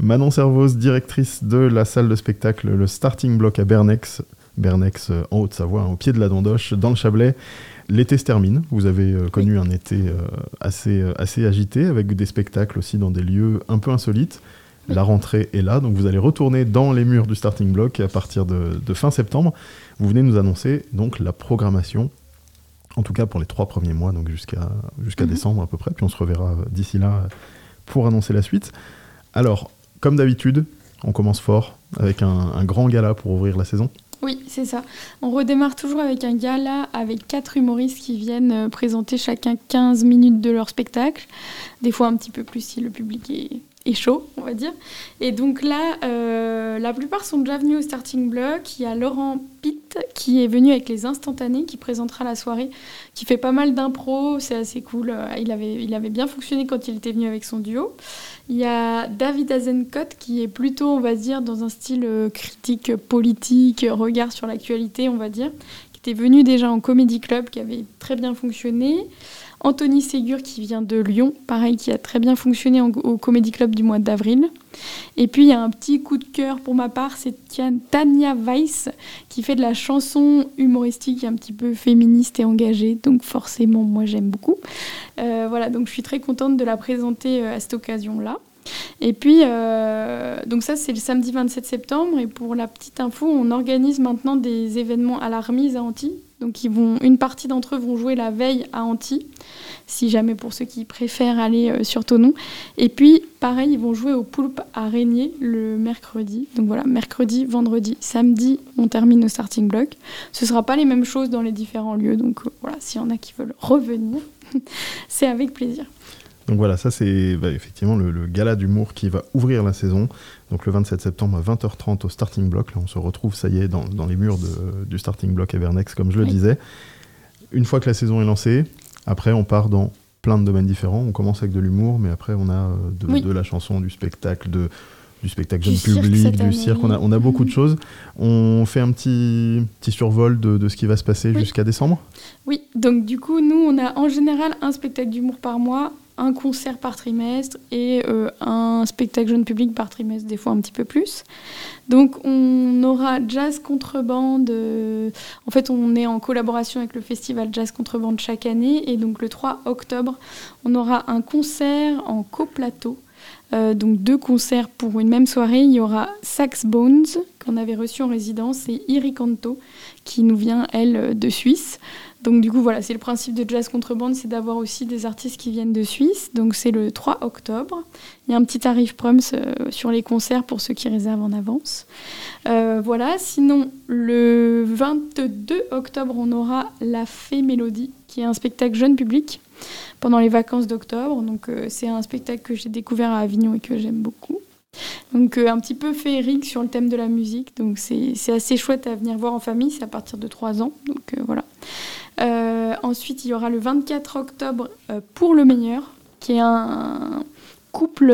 Manon Servoz, directrice de la salle de spectacle, le Starting Block à Bernex, en Haute-Savoie, au pied de la Dondoche, dans le Chablais. L'été se termine, vous avez connu un été assez agité, avec des spectacles aussi dans des lieux un peu insolites. La rentrée est là, donc vous allez retourner dans les murs du Starting Block à partir de fin septembre. Vous venez nous annoncer donc la programmation, en tout cas pour les 3 premiers mois, donc jusqu'à décembre à peu près, puis on se reverra d'ici là pour annoncer la suite. Alors, comme d'habitude, on commence fort avec un grand gala pour ouvrir la saison. Oui, c'est ça. On redémarre toujours avec un gala avec 4 humoristes qui viennent présenter chacun 15 minutes de leur spectacle. Des fois un petit peu plus si le public est chaud, on va dire. Et donc là, la plupart sont déjà venus au Starting Block. Il y a Laurent Pitt qui est venu avec les Instantanés, qui présentera la soirée, qui fait pas mal d'impro, c'est assez cool. Il avait bien fonctionné quand il était venu avec son duo. Il y a David Azencott qui est plutôt, on va dire, dans un style critique politique, regard sur l'actualité, on va dire, qui était venu déjà en Comedy Club, qui avait très bien fonctionné. Anthony Ségur qui vient de Lyon, pareil, qui a très bien fonctionné au Comedy Club du mois d'avril. Et puis il y a un petit coup de cœur pour ma part, c'est Tania Weiss qui fait de la chanson humoristique un petit peu féministe et engagée, donc forcément moi j'aime beaucoup. Voilà, donc je suis très contente de la présenter à cette occasion-là. Et puis, donc ça c'est le samedi 27 septembre, et pour la petite info, on organise maintenant des événements à la remise à Antilles. Donc une partie d'entre eux vont jouer la veille à Antilles, si jamais pour ceux qui préfèrent aller sur Thonon. Et puis, pareil, ils vont jouer au Poulpe à Régnier le mercredi. Donc voilà, mercredi, vendredi, samedi, on termine au Starting Block. Ce ne sera pas les mêmes choses dans les différents lieux. Donc voilà, s'il y en a qui veulent revenir, c'est avec plaisir. Donc voilà, ça c'est effectivement le gala d'humour qui va ouvrir la saison. Donc le 27 septembre à 20h30 au Starting Block. Là on se retrouve, ça y est, dans les murs du Starting Block à Bernex, comme je le disais. Une fois que la saison est lancée, après on part dans plein de domaines différents. On commence avec de l'humour, mais après on a de la chanson, du spectacle, du spectacle jeune public, du cirque. On a beaucoup de choses. On fait un petit survol de ce qui va se passer jusqu'à décembre. Oui, donc du coup, nous, on a en général un spectacle d'humour par mois, un concert par trimestre et un spectacle jeune public par trimestre, des fois un petit peu plus. Donc on aura Jazz Contrebande. En fait, on est en collaboration avec le festival Jazz Contrebande chaque année. Et donc le 3 octobre, on aura un concert en coplateau. Donc 2 concerts pour une même soirée. Il y aura Sax Bones, qu'on avait reçu en résidence, et Iri Canto, qui nous vient, elle, de Suisse. Donc du coup, voilà, c'est le principe de Jazz Contrebande, c'est d'avoir aussi des artistes qui viennent de Suisse. Donc c'est le 3 octobre. Il y a un petit tarif proms sur les concerts pour ceux qui réservent en avance. Voilà, sinon, le 22 octobre, on aura La Fée Mélodie, qui est un spectacle jeune public pendant les vacances d'octobre. Donc c'est un spectacle que j'ai découvert à Avignon et que j'aime beaucoup. Donc un petit peu féerique sur le thème de la musique. Donc c'est assez chouette à venir voir en famille, c'est à partir de 3 ans. Donc voilà. Ensuite, il y aura le 24 octobre Pour le meilleur, qui est un couple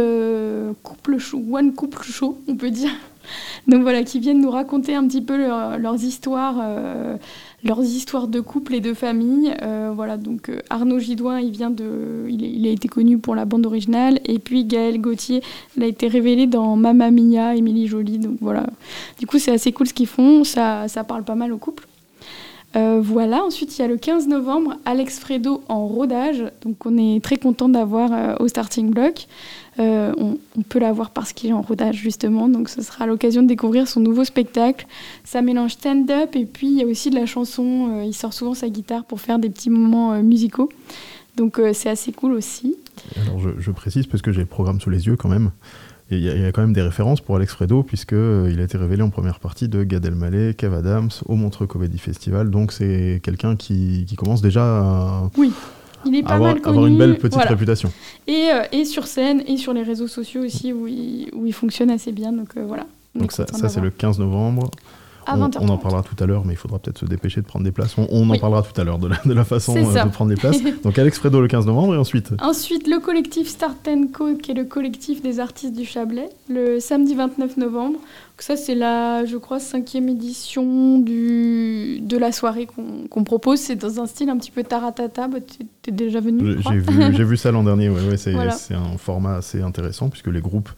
show, on peut dire. Donc voilà, qui viennent nous raconter un petit peu leurs histoires de couple et de famille. Voilà, donc Arnaud Gidouin, il a été connu pour la bande originale, et puis Gaël Gauthier, il a été révélé dans Mamma Mia, Émilie Joly. Donc voilà, du coup c'est assez cool ce qu'ils font, ça parle pas mal au couple. Voilà, ensuite il y a le 15 novembre, Alex Fredo en rodage, donc on est très content d'avoir au Starting Block. On peut l'avoir parce qu'il est en rodage justement, donc ce sera l'occasion de découvrir son nouveau spectacle. Ça mélange stand-up et puis il y a aussi de la chanson, il sort souvent sa guitare pour faire des petits moments musicaux, donc c'est assez cool aussi. Alors je précise parce que j'ai le programme sous les yeux quand même. Il y a quand même des références pour Alex Fredo, puisqu'il a été révélé en première partie de Gad Elmaleh, Kev Adams, au Montreux Comedy Festival. Donc c'est quelqu'un qui commence déjà à il est pas mal connu, avoir une belle petite réputation. Et sur scène et sur les réseaux sociaux aussi, où il fonctionne assez bien. Donc voilà. Donc ça c'est le 15 novembre. On en parlera tout à l'heure, mais il faudra peut-être se dépêcher de prendre des places. On en parlera tout à l'heure de la façon de prendre des places. Donc Alex Fredo le 15 novembre, et ensuite le collectif Start & Co, qui est le collectif des artistes du Chablais, le samedi 29 novembre. Donc ça, c'est je crois, 5e édition de la soirée qu'on propose. C'est dans un style un petit peu taratata. T'es déjà venu, j'ai vu ça l'an dernier, ouais, c'est un format assez intéressant, puisque les groupes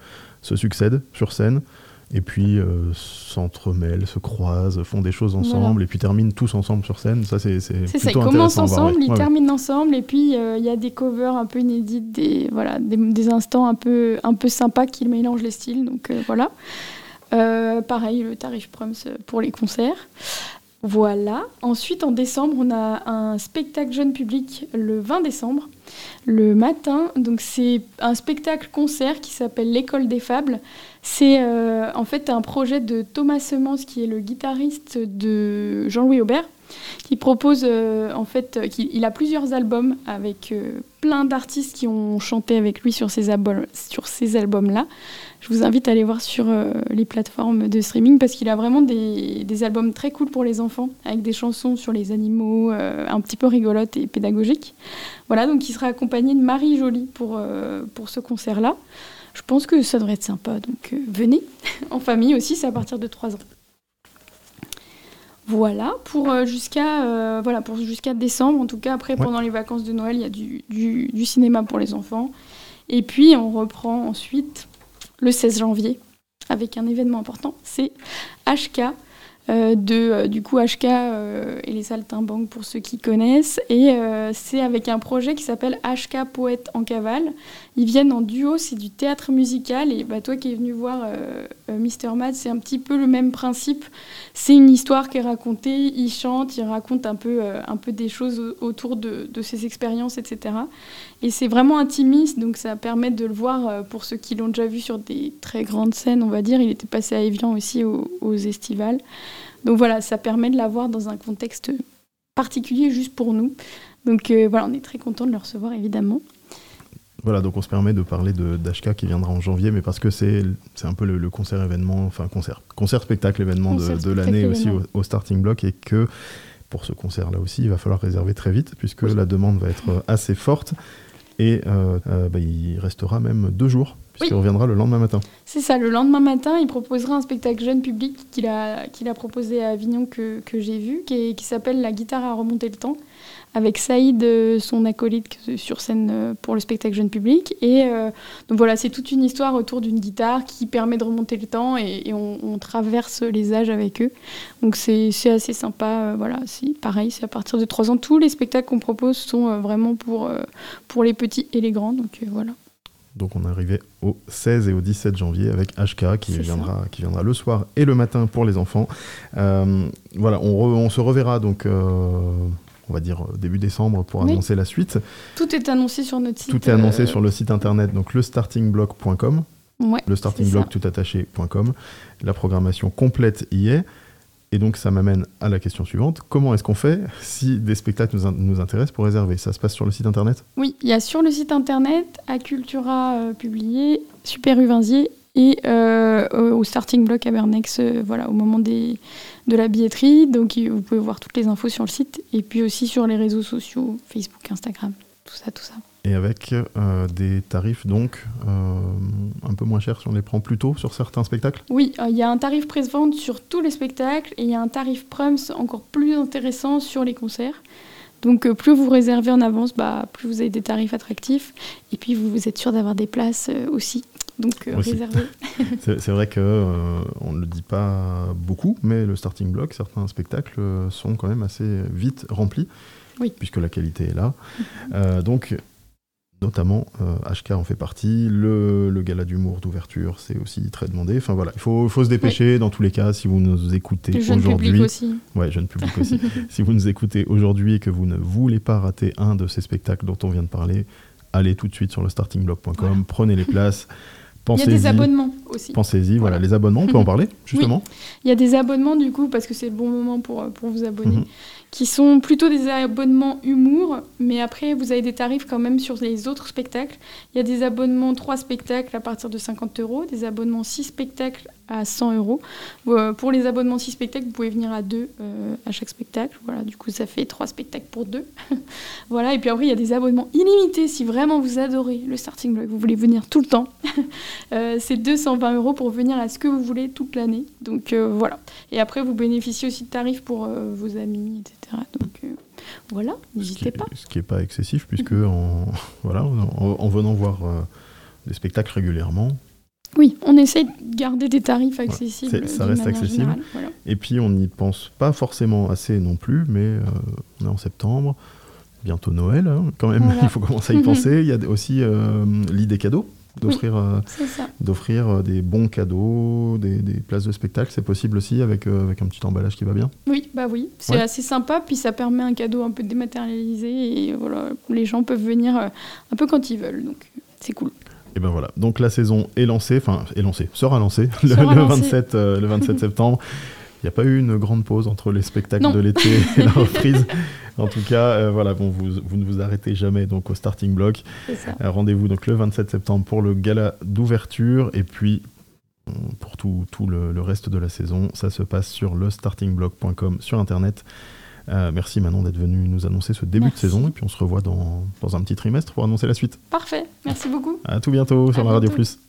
se succèdent sur scène. Et puis s'entremêlent, se croisent, font des choses ensemble, et puis terminent tous ensemble sur scène. Ça, c'est ça, plutôt ils commencent ensemble, ils terminent ensemble, et puis il y a des covers un peu inédits, des instants un peu sympas qui mélangent les styles. Donc voilà. Pareil, le tarif Prums pour les concerts. Voilà. Ensuite, en décembre, on a un spectacle jeune public le 20 décembre, le matin. Donc c'est un spectacle-concert qui s'appelle L'École des Fables. C'est en fait un projet de Thomas Semence, qui est le guitariste de Jean-Louis Aubert, qui propose il a plusieurs albums avec plein d'artistes qui ont chanté avec lui sur ces albums-là. Je vous invite à aller voir sur les plateformes de streaming, parce qu'il a vraiment des albums très cool pour les enfants, avec des chansons sur les animaux, un petit peu rigolotes et pédagogiques. Voilà, donc il sera accompagné de Marie Joly pour ce concert-là. Je pense que ça devrait être sympa, donc venez, en famille aussi, c'est à partir de 3 ans. Voilà, pour jusqu'à décembre, en tout cas. Après, pendant les vacances de Noël, il y a du cinéma pour les enfants. Et puis, on reprend ensuite le 16 janvier avec un événement important, c'est HK. Du coup, HK et les Saltimbanques, pour ceux qui connaissent. Et c'est avec un projet qui s'appelle HK Poète en cavale. Ils viennent en duo, c'est du théâtre musical. Et toi qui es venu voir Mr. Mad, c'est un petit peu le même principe. C'est une histoire qui est racontée, ils chantent, ils racontent un peu des choses autour de ces expériences, etc. Et c'est vraiment intimiste, donc ça permet de le voir pour ceux qui l'ont déjà vu sur des très grandes scènes, on va dire. Il était passé à Évian aussi aux Estivales. Donc voilà, ça permet de l'avoir dans un contexte particulier juste pour nous. Donc on est très content de le recevoir, évidemment. Voilà, donc on se permet de parler d'HK qui viendra en janvier, mais parce que c'est un peu le concert-événement, enfin concert-spectacle événement de l'année aussi au Starting Block, et que pour ce concert-là aussi, il va falloir réserver très vite, puisque la demande va être assez forte, et il restera même 2 jours, puisqu'il reviendra le lendemain matin. C'est ça, le lendemain matin, il proposera un spectacle jeune public qu'il a proposé à Avignon, que j'ai vu, qui s'appelle La guitare à remonter le temps, avec Saïd, son acolyte, sur scène pour le spectacle jeune public. Et donc voilà, c'est toute une histoire autour d'une guitare qui permet de remonter le temps, et on traverse les âges avec eux. Donc c'est assez sympa. Pareil, c'est à partir de 3 ans. Tous les spectacles qu'on propose sont vraiment pour les petits et les grands. Donc voilà. Donc on est arrivé au 16 et au 17 janvier avec HK qui viendra le soir et le matin pour les enfants. On se reverra donc... on va dire début décembre pour annoncer la suite. Tout est annoncé sur notre site. Tout est annoncé sur le site internet, donc lestartingblock.com. Ouais, lestartingblock.com. La programmation complète y est. Et donc ça m'amène à la question suivante. Comment est-ce qu'on fait si des spectacles nous intéressent pour réserver ? Ça se passe sur le site internet ? Oui, il y a sur le site internet, à Cultura publié, Super Uvinzier, et au Starting Block à Bernex, au moment de la billetterie. Donc vous pouvez voir toutes les infos sur le site, et puis aussi sur les réseaux sociaux, Facebook, Instagram, tout ça. Et avec des tarifs donc un peu moins chers si on les prend plus tôt sur certains spectacles ? Oui, il y a un tarif presse-vente sur tous les spectacles, et il y a un tarif Prums encore plus intéressant sur les concerts. Donc plus vous réservez en avance, plus vous avez des tarifs attractifs, et puis vous êtes sûr d'avoir des places aussi. Donc réservez. C'est vrai qu'on ne le dit pas beaucoup, mais le Starting Block, certains spectacles sont quand même assez vite remplis, puisque la qualité est là. Donc notamment HK en fait partie, le gala d'humour d'ouverture, c'est aussi très demandé. Enfin voilà, il faut se dépêcher dans tous les cas. Si vous nous écoutez aujourd'hui, jeune public aussi. Ouais, jeune public aussi. Si vous nous écoutez aujourd'hui et que vous ne voulez pas rater un de ces spectacles dont on vient de parler, allez tout de suite sur le startingblock.com, prenez les places. Pensez-y. Il y a des abonnements aussi. Pensez-y, voilà, les abonnements, on peut en parler, justement. Oui. Il y a des abonnements, du coup, parce que c'est le bon moment pour vous abonner, qui sont plutôt des abonnements humour, mais après, vous avez des tarifs quand même sur les autres spectacles. Il y a des abonnements 3 spectacles à partir de 50 €, des abonnements 6 spectacles à 100 €. Pour les abonnements 6 spectacles, vous pouvez venir à 2 à chaque spectacle. Voilà, du coup, ça fait 3 spectacles pour 2. Voilà, et puis après, il y a des abonnements illimités si vraiment vous adorez le Starting Block, vous voulez venir tout le temps. C'est 220 € pour venir à ce que vous voulez toute l'année. Donc voilà. Et après, vous bénéficiez aussi de tarifs pour vos amis, etc. Donc voilà, n'hésitez pas. Ce qui n'est pas excessif, puisque en venant voir des spectacles régulièrement, Oui, on essaie de garder des tarifs accessibles. Ça reste accessible. Générale, voilà. Et puis on n'y pense pas forcément assez non plus, mais on est en septembre, bientôt Noël, hein, quand même, Voilà. il faut commencer à y penser. Il y a aussi l'idée des cadeaux, C'est ça. d'offrir des bons cadeaux, des places de spectacle, c'est possible aussi avec un petit emballage qui va bien. Oui, c'est Ouais. assez sympa, puis ça permet un cadeau un peu dématérialisé, et voilà, les gens peuvent venir un peu quand ils veulent, donc c'est cool. Et ben voilà, donc la saison est lancée, sera lancée Sera le lancée. 27 septembre. Il n'y a pas eu une grande pause entre les spectacles Non. de l'été et la reprise. En tout cas, voilà, bon, vous ne vous arrêtez jamais donc au starting block. C'est ça. Rendez-vous donc le 27 septembre pour le gala d'ouverture. Et puis, pour tout le reste de la saison, ça se passe sur le startingblock.com sur Internet. Merci Manon d'être venue nous annoncer ce début Merci. de saison. Et puis on se revoit dans un petit trimestre pour annoncer la suite. Parfait, merci beaucoup. À tout bientôt sur À la Radio bientôt. Plus.